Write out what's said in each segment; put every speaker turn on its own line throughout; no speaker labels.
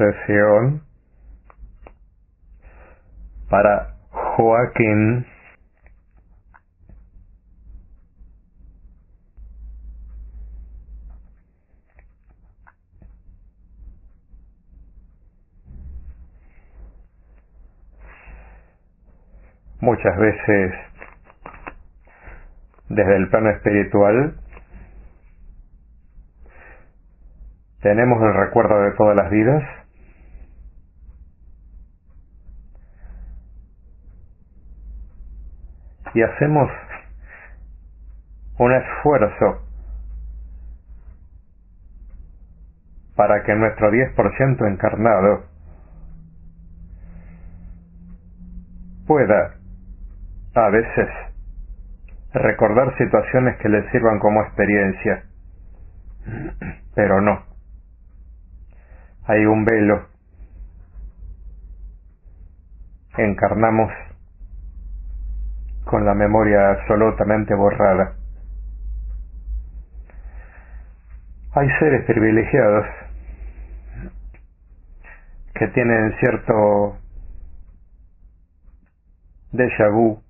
sesión para Joaquín. Muchas veces, desde el plano espiritual, tenemos el recuerdo de todas las vidas y hacemos un esfuerzo para que nuestro 10% encarnado pueda a veces recordar situaciones que le sirvan como experiencia, pero no. Hay un velo. Encarnamos con la memoria absolutamente borrada. Hay seres privilegiados que tienen cierto déjà vu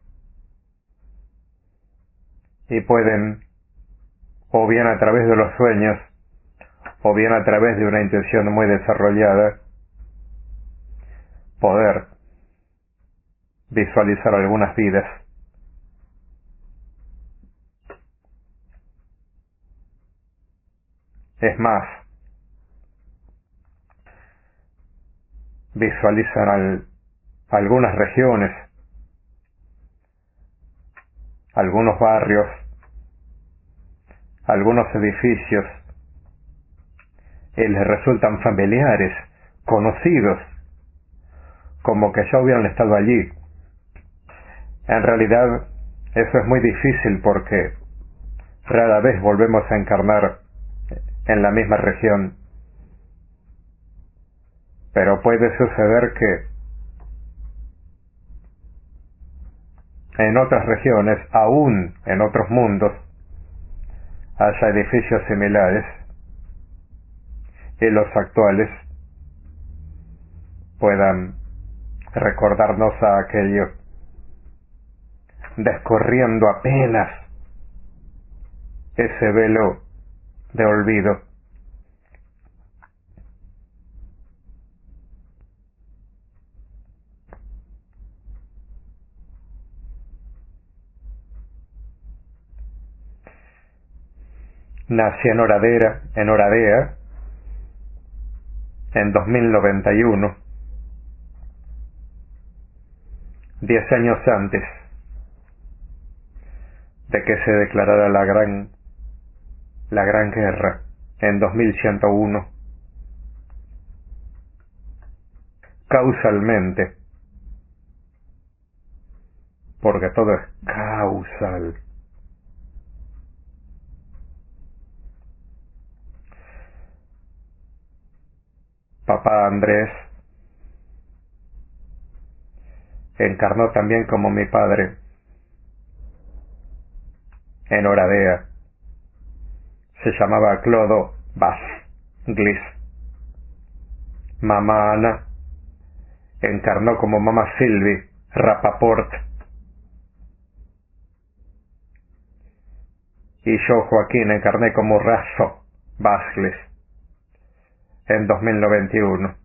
y pueden, o bien a través de los sueños, o bien a través de una intuición muy desarrollada, poder visualizar algunas vidas. Es más, visualizan algunas regiones, algunos barrios, algunos edificios, y les resultan familiares, conocidos, como que ya hubieran estado allí. En realidad, eso es muy difícil porque rara vez volvemos a encarnar en la misma región. Pero puede suceder que en otras regiones, aún en otros mundos, haya edificios similares y los actuales puedan recordarnos a aquello, descorriendo apenas ese velo de olvido. Nací en Oradea, en 2091, 10 años antes de que se declarara la Gran Guerra, en 2101. Causalmente, porque todo es causal. Papá Andrés encarnó también como mi padre en Oradea. Se llamaba Clodo Basglis. Mamá Ana encarnó como mamá Sylvie Rapaport. Y yo, Joaquín, encarné como Razo Basglis en 2091.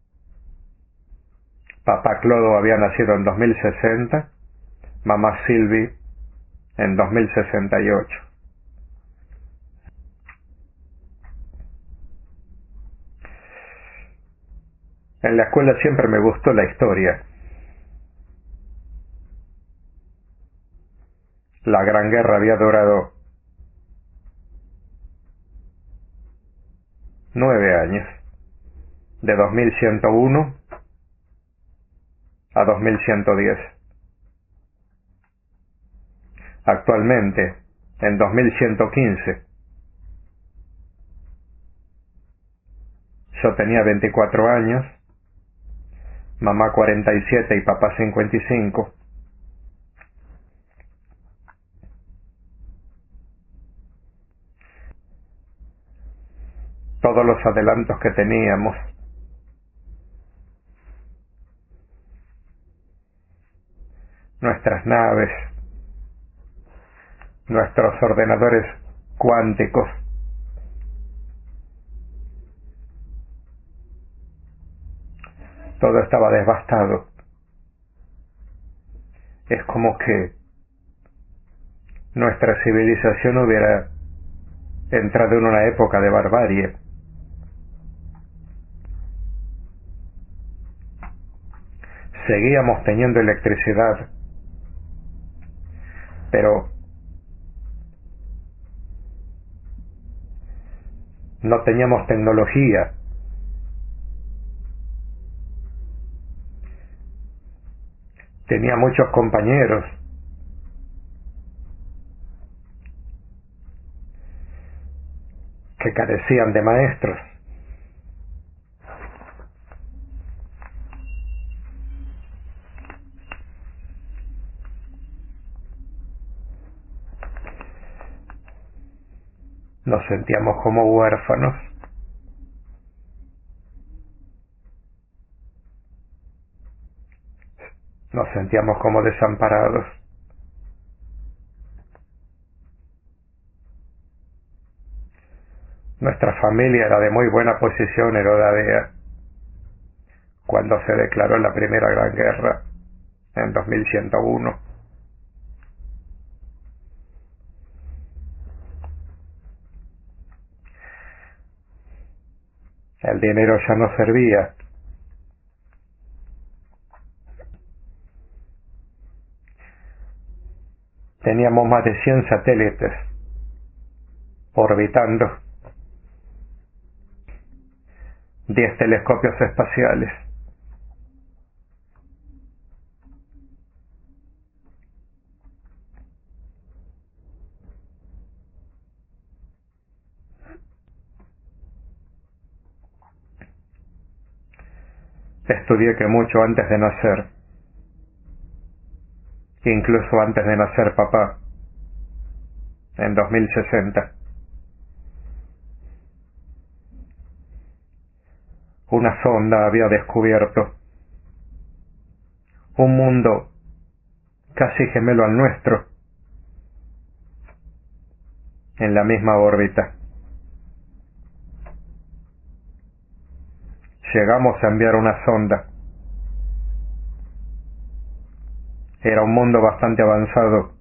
Papá Clodo había nacido en 2060, mamá Sylvie en 2068. En la escuela siempre me gustó la historia. La Gran Guerra había durado 9 años, de 2101 a 2110. Actualmente, en 2115, yo tenía 24 años, mamá 47 y papá 55. Todos los adelantos que teníamos nuestras naves, nuestros ordenadores cuánticos. Todo estaba devastado. Es como que nuestra civilización hubiera entrado en una época de barbarie. Seguíamos teniendo electricidad, pero no teníamos tecnología. Tenía muchos compañeros que carecían de maestros. Nos sentíamos como huérfanos. Nos sentíamos como desamparados. Nuestra familia era de muy buena posición en Oradea cuando se declaró la Primera Gran Guerra en 2101. El dinero ya no servía. Teníamos más de 100 satélites orbitando, 10 telescopios espaciales. Estudié que mucho antes de nacer, incluso antes de nacer papá, en 2060, una sonda había descubierto un mundo casi gemelo al nuestro, en la misma órbita. Llegamos a enviar una sonda. Era un mundo bastante avanzado,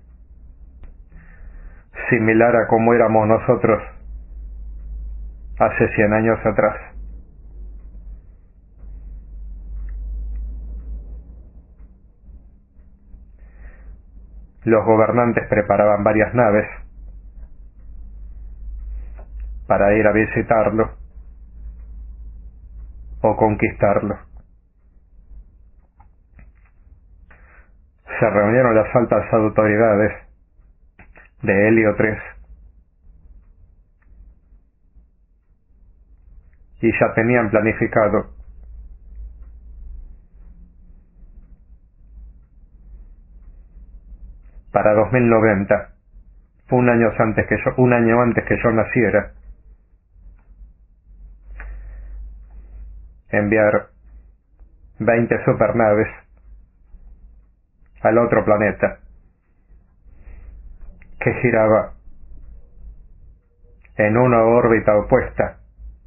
similar a como éramos nosotros hace 100 años atrás. Los gobernantes preparaban varias naves para ir a visitarlo o conquistarlo. Se reunieron las altas autoridades de Helio 3 y ya tenían planificado para 2090, un año antes que yo naciera, enviar 20 supernaves al otro planeta que giraba en una órbita opuesta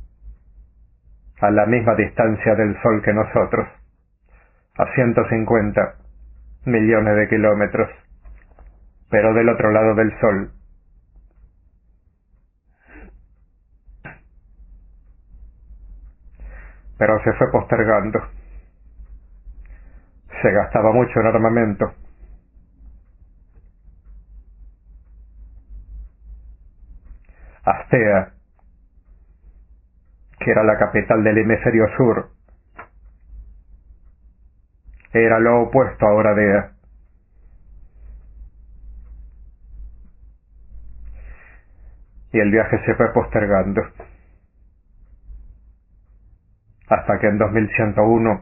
a la misma distancia del Sol que nosotros, a 150 millones de kilómetros, pero del otro lado del Sol. Pero se fue postergando. Se gastaba mucho en armamento. Astea, que era la capital del hemisferio sur, era lo opuesto a Oradea. Y el viaje se fue postergando, hasta que en 2101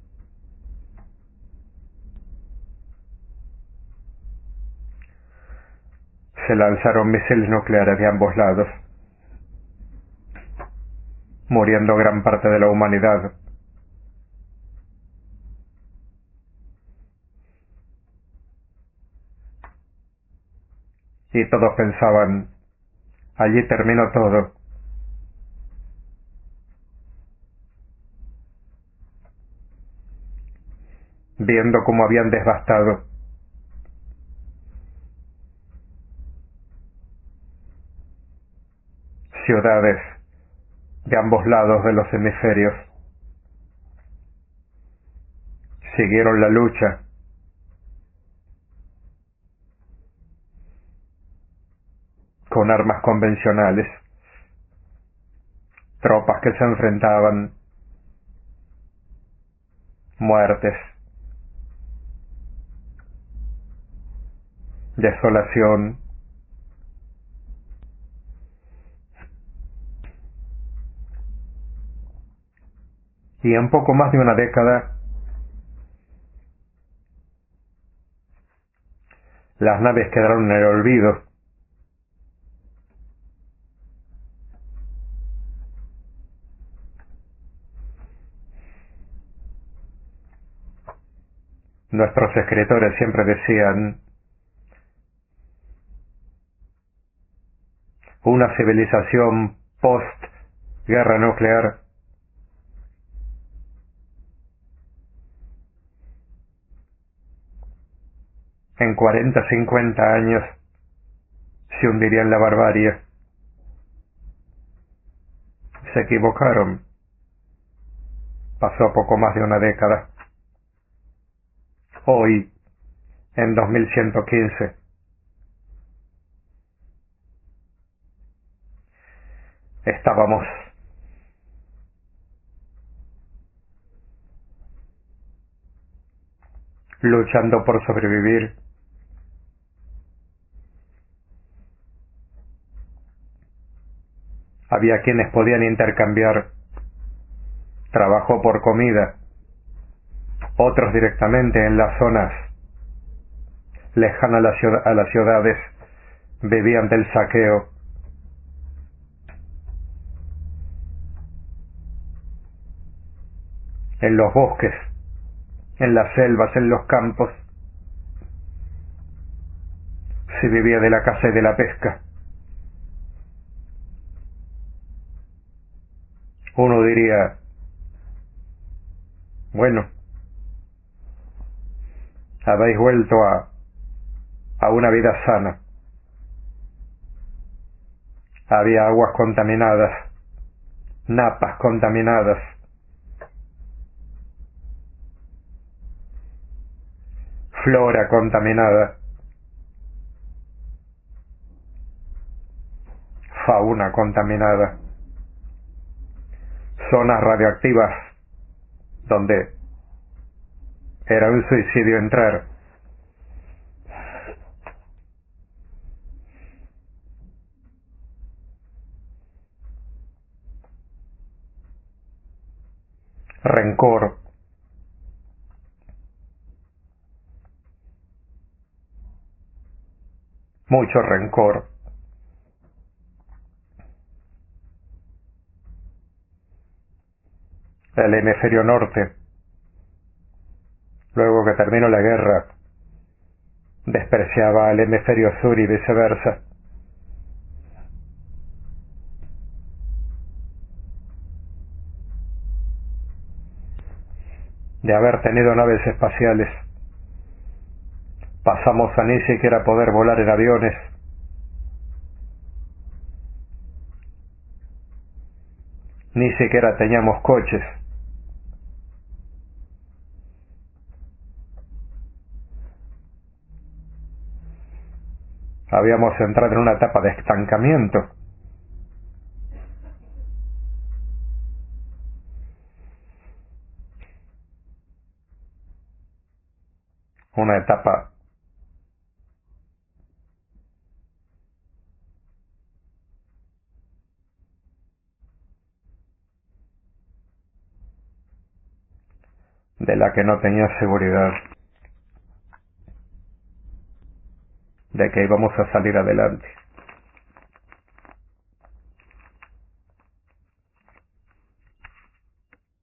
se lanzaron misiles nucleares de ambos lados, muriendo gran parte de la humanidad. y todos pensaban, allí terminó todo. Viendo cómo habían devastado ciudades de ambos lados de los hemisferios, siguieron la lucha con armas convencionales, tropas que se enfrentaban, muertes, desolación. Y en poco más de una década, las naves quedaron en el olvido. Nuestros escritores siempre decían, una civilización post-guerra nuclear en 40, 50 años se hundiría en la barbarie. Se equivocaron. Pasó poco más de una década. Hoy, en 2115, estábamos luchando por sobrevivir. Había quienes podían intercambiar trabajo por comida, otros directamente en las zonas lejanas a las ciudades vivían del saqueo. En los bosques, en las selvas, en los campos, se vivía de la caza y de la pesca. Uno diría, bueno, habéis vuelto a una vida sana. Había aguas contaminadas, napas contaminadas, flora contaminada, fauna contaminada, zonas radioactivas donde era un suicidio entrar. Rencor, mucho rencor. El hemisferio norte, luego que terminó la guerra, despreciaba al hemisferio sur y viceversa. De haber tenido naves espaciales, pasamos a ni siquiera poder volar en aviones. Ni siquiera teníamos coches. Habíamos entrado en una etapa de estancamiento. Una etapa de la que no tenía seguridad de que íbamos a salir adelante.